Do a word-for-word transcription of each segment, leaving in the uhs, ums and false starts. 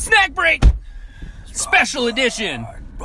Snack break! Special edition!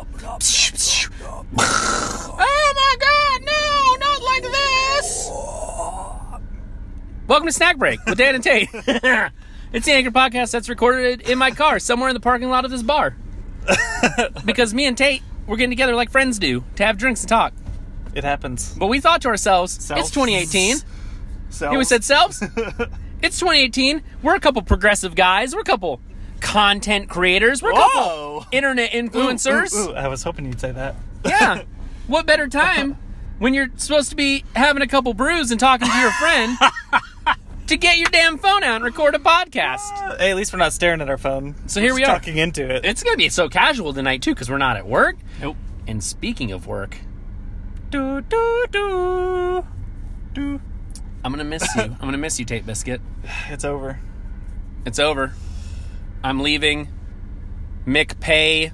Oh my god, no! Not like this! Welcome to Snack Break with Dan and Tate. It's the Anchor podcast that's recorded in my car somewhere in the parking lot of this bar. Because me and Tate, we're getting together like friends do to have drinks and talk. It happens. But we thought to ourselves, Selves. it's twenty eighteen. Selves. Here we said selves. It's twenty eighteen. We're a couple progressive guys. We're a couple content creators. We're a couple Whoa. internet influencers. Ooh, ooh, ooh. I was hoping you'd say that. Yeah. What better time when you're supposed to be having a couple brews and talking to your friend to get your damn phone out and record a podcast? Uh, hey, at least we're not staring at our phone. So here Just we are. talking into it. It's going to be so casual tonight, too, because we're not at work. Nope. And speaking of work, Do, do, do. Do. I'm going to miss you. I'm going to miss you, Tate Biscuit. It's over. It's over. I'm leaving McPay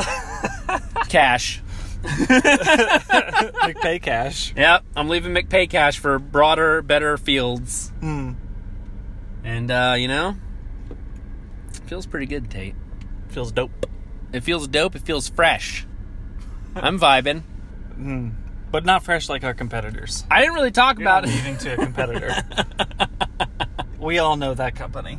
Cash. McPay cash. Yep, I'm leaving McPay Cash for broader, better fields. Hmm. And, uh, you know, it feels pretty good, Tate. Feels dope. It feels dope. It feels fresh. I'm vibing. Hmm. But not fresh like our competitors. I didn't really talk You're about not it. leaving to a competitor. We all know that company.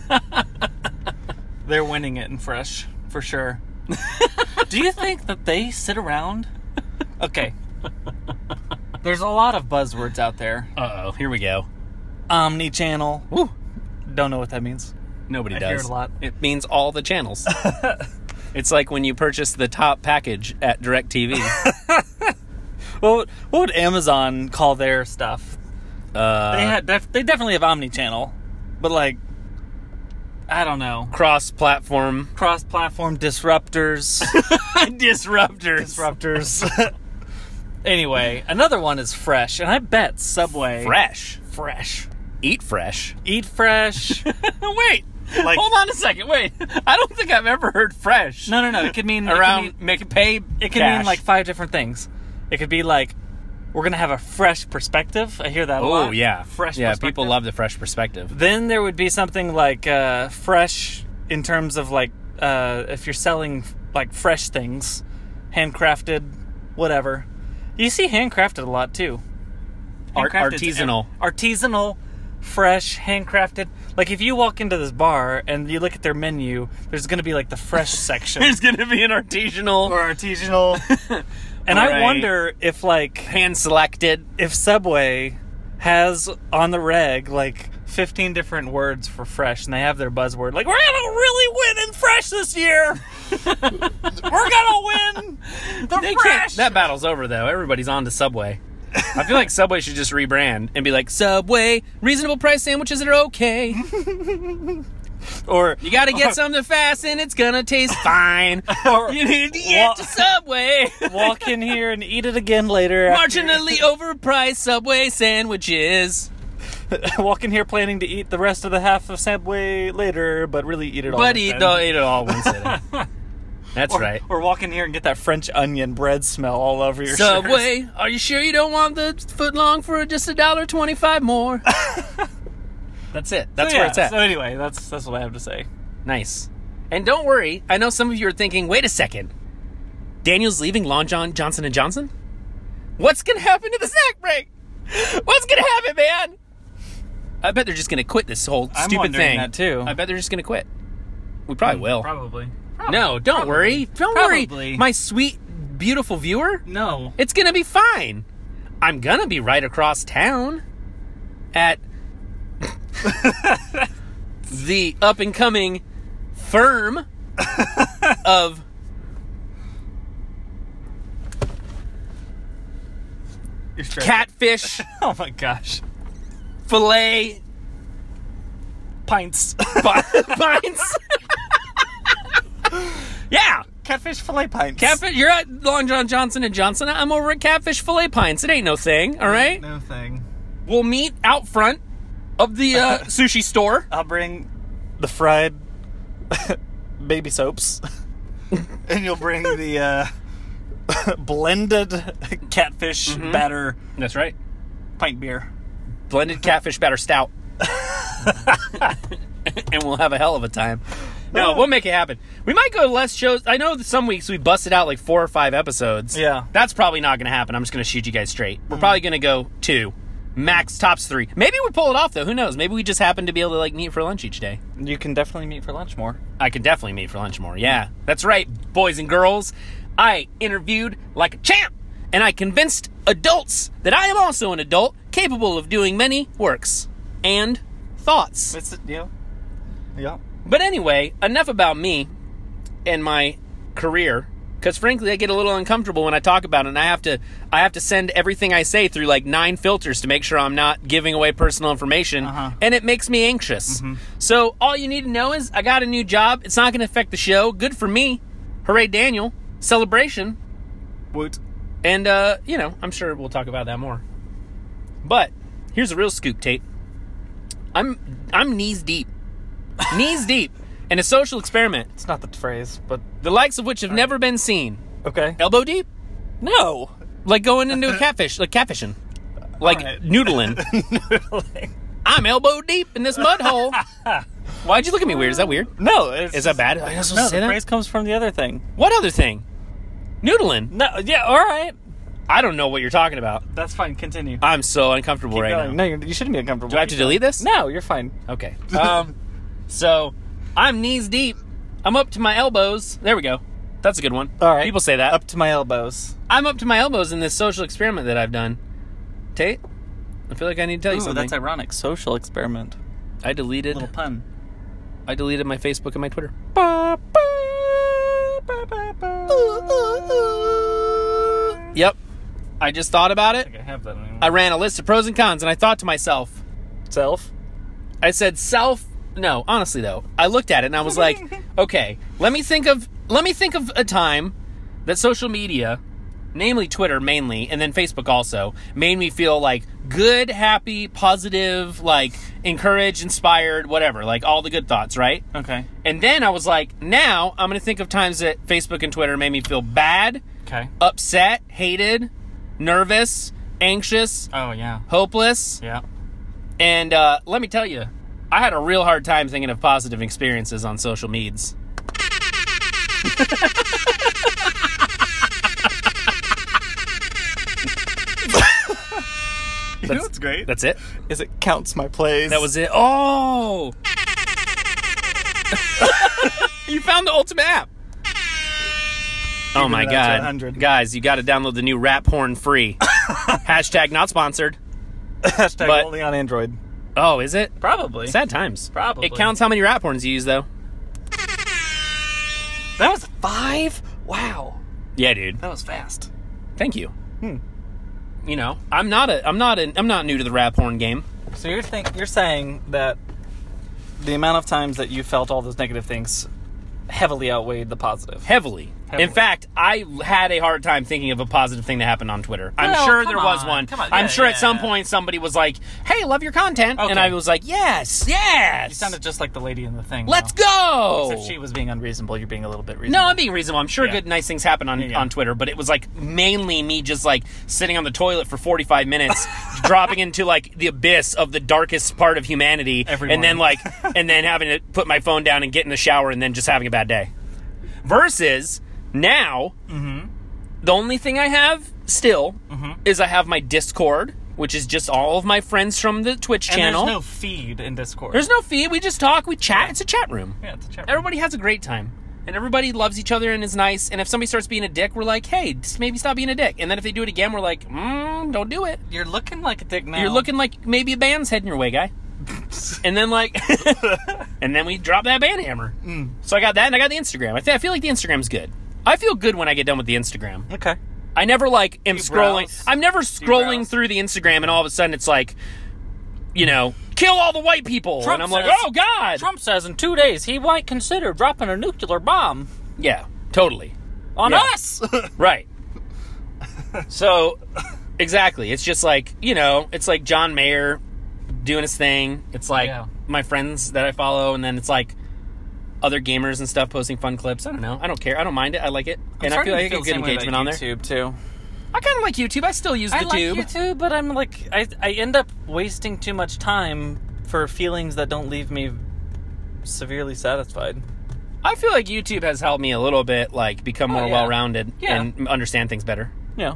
They're winning it in fresh, for sure. Do you think that they sit around? Okay. There's a lot of buzzwords out there. Uh-oh, here we go. Omni-channel. Woo. Don't know what that means. Nobody I does. hear it a lot. It means all the channels. It's like when you purchase the top package at DirecTV. What, what would Amazon call their stuff? Uh, They had def- they definitely have omni-channel, but like, I don't know. cross-platform Cross-platform disruptors. disruptors. disruptors. Anyway, another one is fresh, and I bet Subway. Fresh. Fresh. Eat fresh. Eat fresh. Wait. Like- Hold on a second. Wait. I don't think I've ever heard fresh. No, no, no. It could mean Around It could mean, McPay it could Cash. mean like five different things. It could be like, we're gonna have a fresh perspective. I hear that a lot. Oh, yeah. Fresh. Yeah, perspective. people love the fresh perspective. Then there would be something like uh, fresh in terms of like uh, if you're selling like fresh things, handcrafted, whatever. You see handcrafted a lot too. Art- Handcrafted's artisanal. ev- artisanal, fresh, handcrafted. Like if you walk into this bar and you look at their menu, there's going to be like the fresh section There's going to be an artisanal, or artisanal. And Right. I wonder if like hand-selected. if Subway has on the reg like fifteen different words for fresh, and they have their buzzword like, we're gonna really win in fresh this year. We're gonna win the They fresh. can't. That battle's over, though. Everybody's on to Subway. I feel like Subway should just rebrand and be like, Subway, reasonable price sandwiches that are okay. Or You gotta get something fast and it's gonna taste fine. Or- You need to get Wa- to Subway. walk in here and eat it again later. after- Marginally overpriced Subway sandwiches. walk in here planning to eat the rest of the half of Subway later, but really eat it all. But with eat, them. don't eat it all in one sitting. That's Or, right. or walk in here and get that French onion bread smell all over your shirt. Subway, are you sure you don't want the foot long for just a dollar twenty-five more? That's it. That's So, where yeah, it's at. So anyway, that's that's what I have to say. Nice. And don't worry, I know some of you are thinking, wait a second. Daniel's leaving Long John Johnson and Johnson? What's going to happen to the snack break? What's going to happen, man? I bet they're just going to quit this whole I'm stupid wondering thing. that, too. I bet they're just going to quit. We probably will. Probably. No, don't Probably. worry. Don't Probably. worry. My sweet, beautiful viewer. No. It's going to be fine. I'm going to be right across town at the up-and-coming firm of You're straight. catfish Oh my gosh. fillet Pints. pints. Yeah. Catfish fillet pints. Catfish, you're at Long John Johnson and Johnson. I'm over at Catfish Fillet Pints. It ain't no thing, all right? No thing. We'll meet out front of the uh, sushi store. I'll bring the fried baby soaps. And you'll bring the uh, blended catfish Mm-hmm. batter That's right. pint beer. Blended catfish batter stout. And we'll have a hell of a time. No, we'll make it happen. We might go to less shows. I know that some weeks we busted out like four or five episodes. Yeah. That's probably not going to happen. I'm just going to shoot you guys straight. We're mm. probably going to go two. Max tops three. Maybe we pull it off, though. Who knows? Maybe we just happen to be able to like meet for lunch each day. You can definitely meet for lunch more. I can definitely meet for lunch more. Yeah. That's right, boys and girls. I interviewed like a champ, and I convinced adults that I am also an adult capable of doing many works and thoughts. It's, yeah. Yeah. But anyway, enough about me and my career, because frankly, I get a little uncomfortable when I talk about it, and I have to I have to send everything I say through like nine filters to make sure I'm not giving away personal information, uh-huh. and it makes me anxious. Mm-hmm. So all you need to know is I got a new job. It's not going to affect the show. Good for me. Hooray, Daniel. Celebration. Woot. And, uh, you know, I'm sure we'll talk about that more. But here's a real scoop, Tate. I'm I'm knees deep. Knees deep in a social experiment. It's not the phrase, but... The likes of which have never been seen. Okay. Elbow deep? No. Like going into a catfish, like catfishing. Like right. noodling. Noodling. I'm elbow deep in this mud hole. Why'd you look at me weird? Is that weird? No. It's Is that bad? Am I not supposed no, to say the that? phrase comes from the other thing. What other thing? Noodling? No, yeah, all right. I don't know what you're talking about. That's fine. Continue. I'm so uncomfortable Keep right going. now. No, you're, you shouldn't be uncomfortable. Do I have to Keep delete going. this? No, you're fine. Okay. Um, so, I'm knees deep. I'm up to my elbows. There we go. That's a good one. All right. People say that. Up to my elbows. I'm up to my elbows in this social experiment that I've done. Tate, I feel like I need to tell you Ooh, something. that's ironic. Social experiment. I deleted. Little pun. I deleted my Facebook and my Twitter. Ba, ba, ba, ba, ba. Yep. I just thought about I it. think I have that anymore. I ran a list of pros and cons, and I thought to myself, Self. I said self. No, honestly though, I looked at it and I was like, okay, let me think of let me think of a time that social media, namely Twitter mainly, and then Facebook also, made me feel like good, happy, positive, like encouraged, inspired, whatever, like all the good thoughts, right? Okay. And then I was like, now I'm going to think of times that Facebook and Twitter made me feel bad, Okay. upset, hated, nervous, anxious, Oh, yeah. hopeless. Yeah. And uh, let me tell you, I had a real hard time thinking of positive experiences on social medias. You know what's great? That's it? Is it counts my plays. That was it. Oh! You found the ultimate app. Oh my it up to god. one hundred. Guys, you got to download the new Rap Horn free. Hashtag not sponsored. Hashtag but- only on Android. Oh, is it? Probably. Sad times. Probably. It counts how many rap horns you use, though. That was five? Wow. Yeah, dude. That was fast. Thank you. Hmm. You know, I'm not a, I'm not a, I'm not new to the rap horn game. So you're think you're saying that the amount of times that you felt all those negative things heavily outweighed the positive. Heavily. Heavily. In fact, I had a hard time thinking of a positive thing that happened on Twitter. I'm Well, sure come there was on, one. come on. I'm Yeah, sure yeah, at some yeah. point somebody was like, "Hey, love your content," Okay. and I was like, "Yes, yes." You sounded just like the lady in the thing. Let's though. go. Except she was being unreasonable. You're being a little bit reasonable. No, I'm being reasonable. I'm sure Yeah. good, nice things happen on, Yeah, yeah. on Twitter, but it was like mainly me just like sitting on the toilet for forty-five minutes, dropping into like the abyss of the darkest part of humanity, Every and then morning. like, and then having to put my phone down and get in the shower, and then just having a bad day. Versus now, Mm-hmm. the only thing I have still Mhm. is I have my Discord, which is just all of my friends from the Twitch And channel. there's no feed in Discord. There's no feed. We just talk. We chat. Yeah. It's a chat room. Yeah, it's a chat. Everybody has a great time. And everybody loves each other and is nice. And if somebody starts being a dick, we're like, hey, just maybe stop being a dick. And then if they do it again, we're like, mm, don't do it. You're looking like a dick now. You're looking like maybe a band's heading your way, guy. And then like, and then we drop that band hammer. Mm. So I got that, and I got the Instagram. I, th- I feel like the Instagram's good. I feel good when I get done with the Instagram. Okay. I never like am You scrolling. browse? I'm never you scrolling browse? through the Instagram, and all of a sudden it's like, you know, kill all the white people, Trump and I'm like, says- oh god. Trump says in two days he might consider dropping a nuclear bomb Yeah, totally. on Yeah. us. Right. So, exactly. It's just like, you know, it's like John Mayer doing his thing. It's like Yeah. my friends that I follow, and then it's like other gamers and stuff posting fun clips. I don't know. I don't care. I don't mind it. I like it. and I feel like I get good engagement on there. YouTube too. I kind of like YouTube. I still use the I like tube. YouTube, but I'm like I I end up wasting too much time for feelings that don't leave me severely satisfied. I feel like YouTube has helped me a little bit, like, become more Oh, yeah. well-rounded Yeah. and understand things better. Yeah.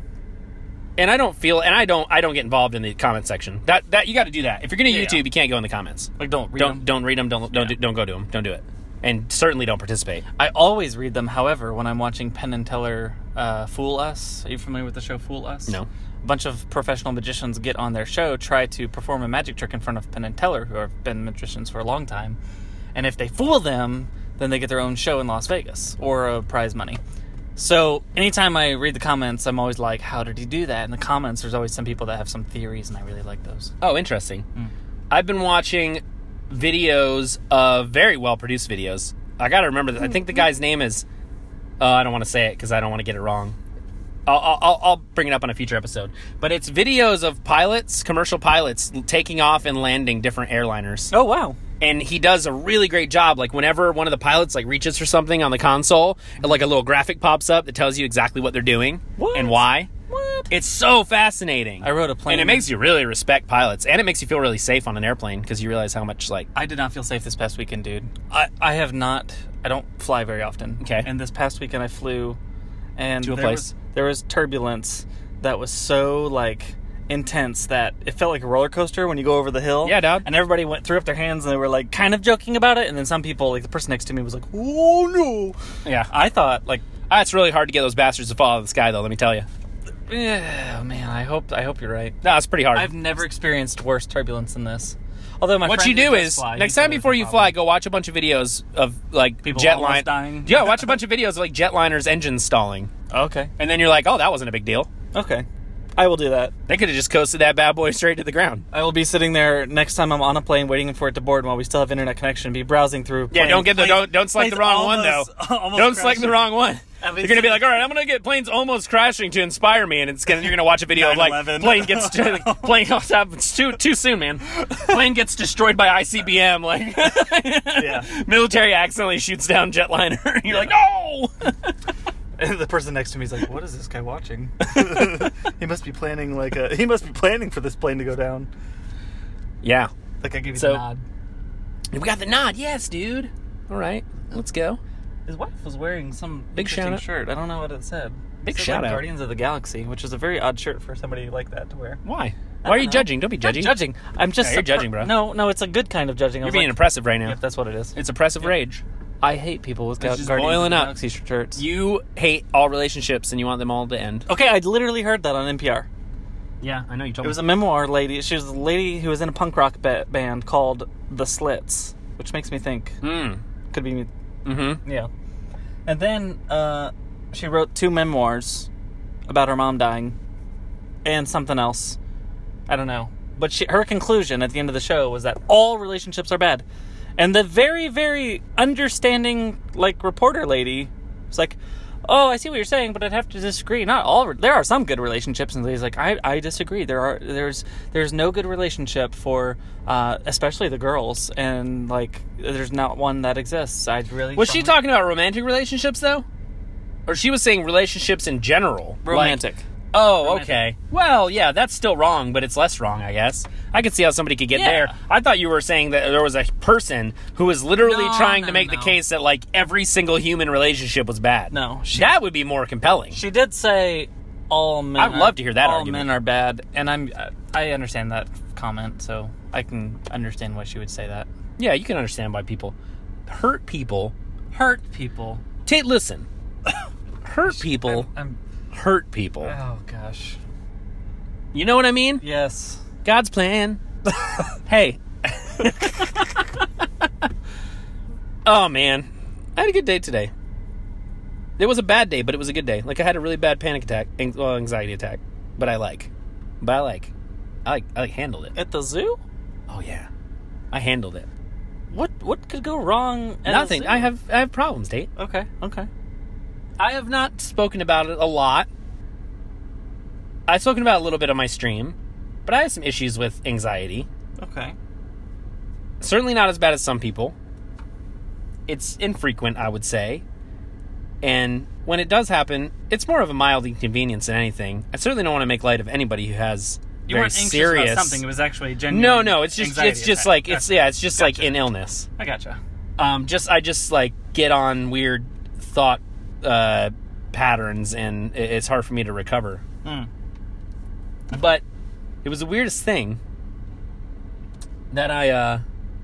And I don't feel, and I don't, I don't get involved in the comment section. That that you got to do that. If you're gonna Yeah, YouTube, yeah. you can't go in the comments. Like, don't read Don't them. don't read them. Don't don't Yeah. do, don't go to them. Don't do it. And certainly don't participate. I always read them. However, when I'm watching Penn and Teller uh, Fool Us, are you familiar with the show Fool Us? No. A bunch of professional magicians get on their show, try to perform a magic trick in front of Penn and Teller, who have been magicians for a long time. And if they fool them, then they get their own show in Las Vegas or a prize money. So anytime I read the comments, I'm always like, how did he do that? In the comments, there's always some people that have some theories, and I really like those. Oh, interesting. Mm. I've been watching videos of very well produced videos. I got to remember that. I think the guy's name is. Uh, I don't want to say it because I don't want to get it wrong. I'll, I'll, I'll bring it up on a future episode. But it's videos of pilots, commercial pilots, taking off and landing different airliners. Oh, wow. And he does a really great job. Like, whenever one of the pilots, like, reaches for something on the console, like, a little graphic pops up that tells you exactly what they're doing What? and why. What? It's so fascinating. I rode a plane. And it makes you really respect pilots. And it makes you feel really safe on an airplane because you realize how much, like... I did not feel safe this past weekend, dude. I, I have not... I don't fly very often. Okay. And this past weekend I flew, and To a there place? was, there was turbulence that was so, like, intense that it felt like a roller coaster when you go over the hill. Yeah, dog. And everybody went threw up their hands and they were, like, kind of joking about it. And then some people, like, the person next to me was like, oh, no. Yeah. I thought, like... Ah, it's really hard to get those bastards to fall out of the sky, though, let me tell you. Yeah, man, I hope I hope you're right. No, it's pretty hard. I've never experienced worse turbulence than this. Although my what friend you who do does is, fly, next he's time got a before you different fly, problem. go watch a bunch of videos of, like, People jetline... almost dying? Yeah, watch a bunch of videos of, like, jetliners' engines stalling. Okay. And then you're like, oh, that wasn't a big deal. Okay. I will do that. They could have just coasted that bad boy straight to the ground. I will be sitting there next time I'm on a plane waiting for it to board while we still have internet connection, be browsing through Yeah, planes. don't get the Planes- don't don't select the planes wrong one though. almost- almost Don't select the crashing. wrong one. At You're least- gonna be like, all right, I'm gonna get planes almost crashing to inspire me, and it's gonna you're gonna watch a video of like nine eleven. plane gets plane on top. It's too too soon, man. Plane gets destroyed by I C B M. Like, Yeah. military accidentally shoots down jetliner. You're like, no. And the person next to me is like, "What is this guy watching? He must be planning like a he must be planning for this plane to go down." Yeah, Like I gave you So- the nod. we got the nod. Yes, dude. All right, let's go. His wife was wearing some Big interesting shout out. shirt. I don't know what it said. Big It said, shout like, out. Guardians of the Galaxy, which is a very odd shirt for somebody like that to wear. Why? I Why are don't you know. judging? Don't be Not judging. judging. I'm just Yeah, you're surpri- judging, bro. No, no, it's a good kind of judging. I You're was being like, impressive right now. Yep, that's what it is. It's oppressive rage. I hate people with It's Ga- just Guardians boiling of the up. Galaxy shirts. You hate all relationships and you want them all to end. Okay, I literally heard that on N P R. Yeah, I know you told It was a memoir lady. She was a lady who was in a punk rock ba- band called The Slits, which makes me think Mm. could be me. Mm-hmm. Yeah. And then uh, she wrote two memoirs about her mom dying and something else. I don't know. But she, her conclusion at the end of the show was that all relationships are bad. And the very, very understanding, like, reporter lady was like, oh, I see what you're saying, but I'd have to disagree. Not all. There are some good relationships, and he's like, I, I disagree. There are, there's, there's no good relationship for, uh, especially the girls, and like, there's not one that exists. I really Was she strongly- talking about romantic relationships, though? Or she was saying relationships in general? romantic? Like, oh, Romantic. okay. Well, yeah, that's still wrong, but it's less wrong, I guess. I could see how somebody could get Yeah. there. I thought you were saying that there was a person who was literally No, trying no, to make no. the case that, like, every single human relationship was bad. No, she, That would be more compelling. she did say all men. I'd are- love to hear that all argument. men are bad, and I'm, I understand that comment, so I can understand why she would say that. Yeah, you can understand why people hurt people. Hurt people. Tate, listen. Hurt people I'm, hurt people. oh gosh. You know what I mean? Yes. God's plan. Hey. Oh, man. I had a good day today. It was a bad day, but it was a good day. Like, I had a really bad panic attack, an- well, anxiety attack. But I like. But I like. I like, I like handled it. At the zoo? Oh, yeah. I handled it. What what could go wrong? At a Nothing. zoo? I have I have problems, Tate. Okay. Okay. I have not spoken about it a lot. I've spoken about it a little bit on my stream. But I have some issues with anxiety. Okay. Certainly not as bad as some people. It's infrequent, I would say. And when it does happen, it's more of a mild inconvenience than anything. I certainly don't want to make light of anybody who has You very weren't anxious serious about something. It was actually genuine. No, no, it's just anxiety it's just attack. like it's Gotcha. yeah, it's just like Gotcha. an illness. I gotcha. Um just I just like get on weird thought uh, patterns, and it's hard for me to recover. Mm. But it was the weirdest thing that I, uh,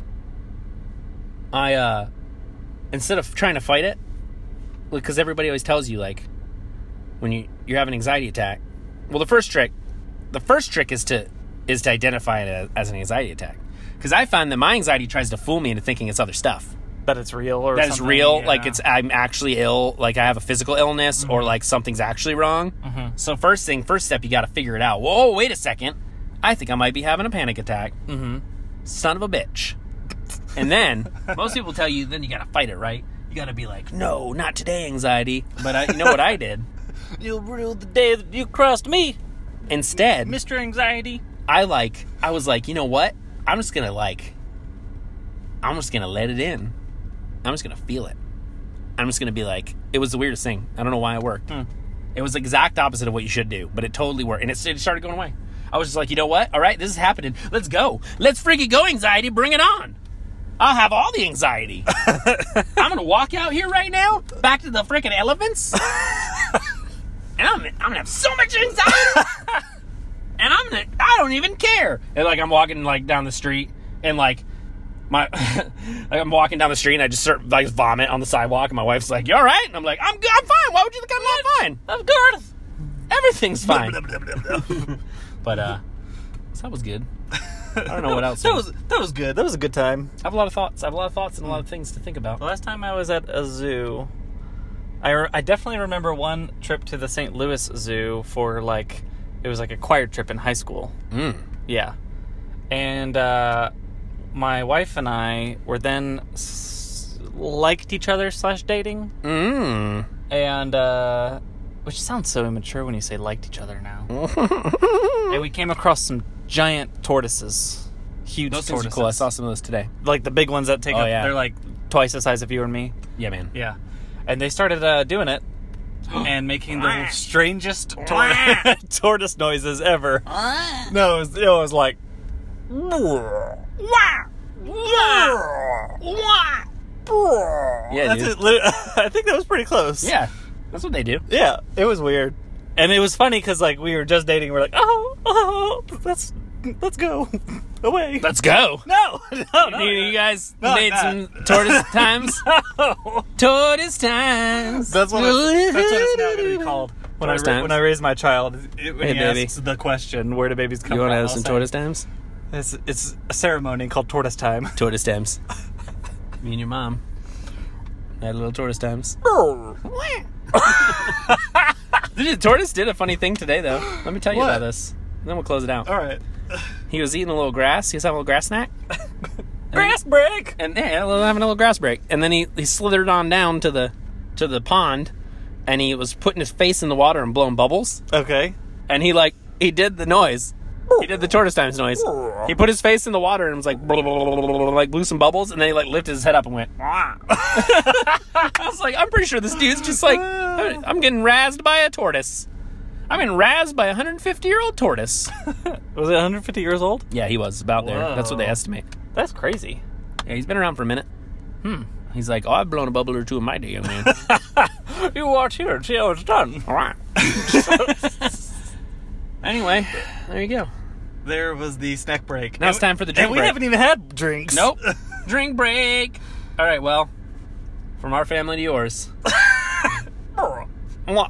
I, uh, instead of trying to fight it, because everybody always tells you, like, when you, you have an anxiety attack, well, the first trick, the first trick is to, is to identify it as, as an anxiety attack. Because I find that my anxiety tries to fool me into thinking it's other stuff. That it's real or that it's something, real, yeah. like it's I'm actually ill, like I have a physical illness, mm-hmm. or like something's actually wrong. Mm-hmm. So first thing, first step, you got to figure it out. Whoa, wait a second. I think I might be having a panic attack. Mm-hmm. Son of a bitch. And then, most people tell you, then you got to fight it, right? You got to be like, no, not today, anxiety. But I, you know what I did? You'll rue the day that you crossed me. Instead, Mister Anxiety. I like, I was like, you know what? I'm just going to like, I'm just going to let it in. I'm just going to feel it. I'm just going to be like, it was the weirdest thing. I don't know why it worked. Hmm. It was the exact opposite of what you should do, but it totally worked. And it, it started going away. I was just like, you know what? All right, this is happening. Let's go. Let's freaking go, anxiety. Bring it on. I'll have all the anxiety. I'm going to walk out here right now, back to the freaking elephants. And I'm, I'm going to have so much anxiety. And I'm going to, I don't even care. And like, I'm walking like down the street and like, My, like I'm walking down the street and I just start like vomit on the sidewalk, and my wife's like, "You all right?" And I'm like, "I'm good. I'm fine. Why would you think I'm not fine? Of course, everything's fine." But uh, so that was good. I don't know what else. that was that was good. That was a good time. I have a lot of thoughts. I have a lot of thoughts and a lot of things to think about. The last time I was at a zoo, I re- I definitely remember one trip to the Saint Louis Zoo for like it was like a choir trip in high school. Mm. Yeah, and. uh My wife and I were then s- liked each other slash dating. Mm. And, uh, which sounds so immature when you say liked each other now. And we came across some giant tortoises. Huge Those things tortoises. are cool. I saw some of those today. Like the big ones that take Oh, up, yeah. they're like twice the size of you and me. Yeah, man. Yeah. And they started uh, doing it and making the strangest tor- tortoise noises ever. No, it was, it was like... Yeah, That's dude. it. Lit- I think that was pretty close. Yeah, that's what they do. Yeah, it was weird. And it was funny because, like, we were just dating. And we're like, oh, oh, let's, let's go away. Let's go. No, no, no. You, you guys No, made not. some tortoise times. No. Tortoise times. That's what, it, that's what it's now going to be called. When I, Tortoise ra- times. when I raise my child, it, when Hey, he baby. asks the question, where do babies come You from? want to have I'll some say, tortoise times? It's, it's a ceremony called tortoise time. Tortoise times. Me and your mom had a little tortoise times. The tortoise did a funny thing today, though. Let me tell you What? about this. Then we'll close it out. All right. He was eating a little grass. He was having a little grass snack. Grass break. And yeah, having a little grass break. And then he, he slithered on down to the to the pond, and he was putting his face in the water and blowing bubbles. Okay. And he like he did the noise. He did the tortoise times noise. He put his face in the water and was like, blah, blah, blah, blah, blah, blah, like blew some bubbles, and then he like lifted his head up and went. I was like, I'm pretty sure this dude's just like, I'm getting razzed by a tortoise. I'm getting razzed by a one hundred fifty year old tortoise. Was it one hundred fifty years old? Yeah, he was about there. Whoa. That's what they estimate. That's crazy. Yeah, he's been around for a minute. Hmm. He's like, oh, I've blown a bubble or two in my day, young man. You watch here and see how it's done. All right. Anyway, there you go. There was the snack break. Now it's time for the drink And we break. haven't even had drinks. Nope. Drink break. All right, well, from our family to yours. Mwah.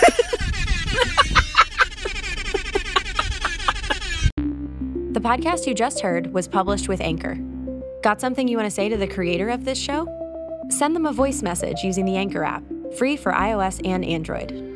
The podcast you just heard was published with Anchor. Got something you want to say to the creator of this show? Send them a voice message using the Anchor app, free for iOS and Android.